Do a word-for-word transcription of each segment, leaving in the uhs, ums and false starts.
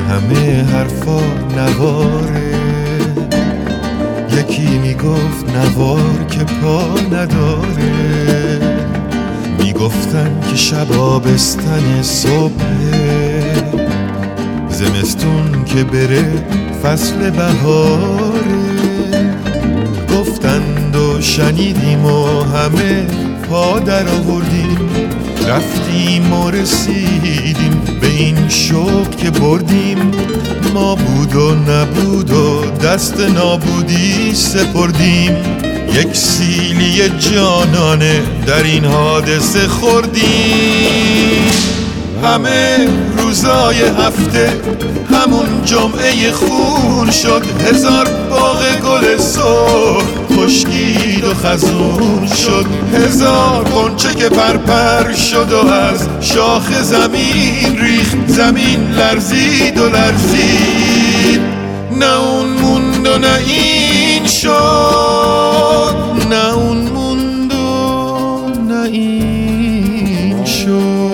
همه حرفا نواره. یکی میگفت نوار که پا نداره، میگفتن که شب آبستن صبحه، زمستون که بره فصل بهاره. گفتند و شنیدیم و همه پا در آوردیم، رفتیم و رسیدیم به این شوق که بردیم. ما بود و نبود و دست نابودی سپردیم، یک سیلی جانانه در این حادثه خوردیم. همه روزای هفته همون جمعه خون شد، هزار باغ گل سرخ خشکید و خزون شد، هزار غنچه که پرپر شد و از شاخ زمین ریخت، زمین لرزید و لرزید. نه اون موند و نه این شد، نه اون موند و نه این شد.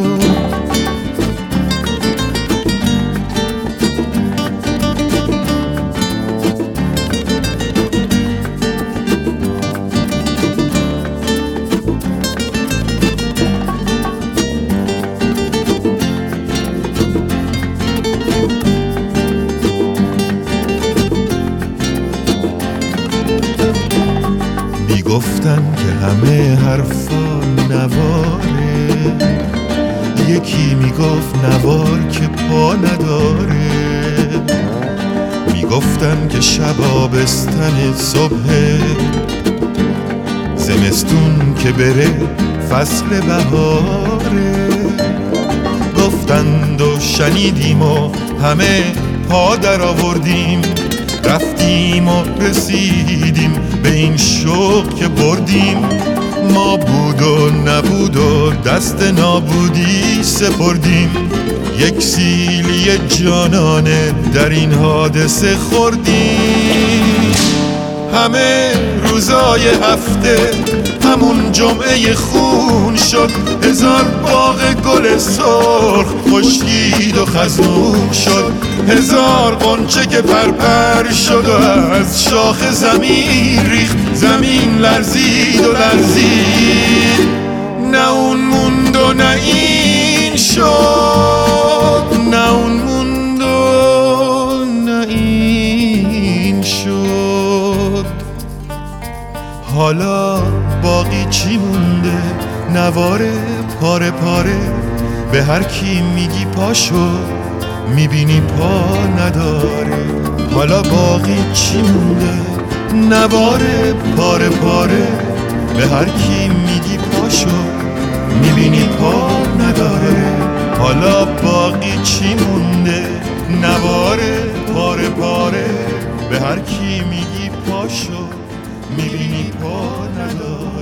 گفتن که همه حرفا نواره، یکی میگفت نوار که پا نداره. میگفتن که شب آبستن صبح، زمستون که بره فصل بهاره. گفتند و شنیدیم و همه پا در آوردیم، رفتیم و رسیدیم به این شوق که بردیم. ما بود و نبود و دست نابودی سپردیم، یک سیلی جانانه در این حادثه خوردیم. همه روزای هفته همون جمعه خون شد، هزار باغ گل سرخ خشکید و خزون شد، هزار غنچه که پرپر شد و از شاخ زمین ریخت، زمین لرزید و لرزید. نه اون موند و نه این شد، نه اون موند و نه این شد. حالا باقی چی مونده؟ نواره پاره پاره، به هر کی میگی پاشو میبینی پا نداره. حالا باقی چی مونده؟ نواره پاره پاره، به هر کی میگی پاشو میبینی پا نداره. حالا باقی چی مونده؟ نواره پاره پاره، به هر کی میگی پاشو میبینی پا نداره.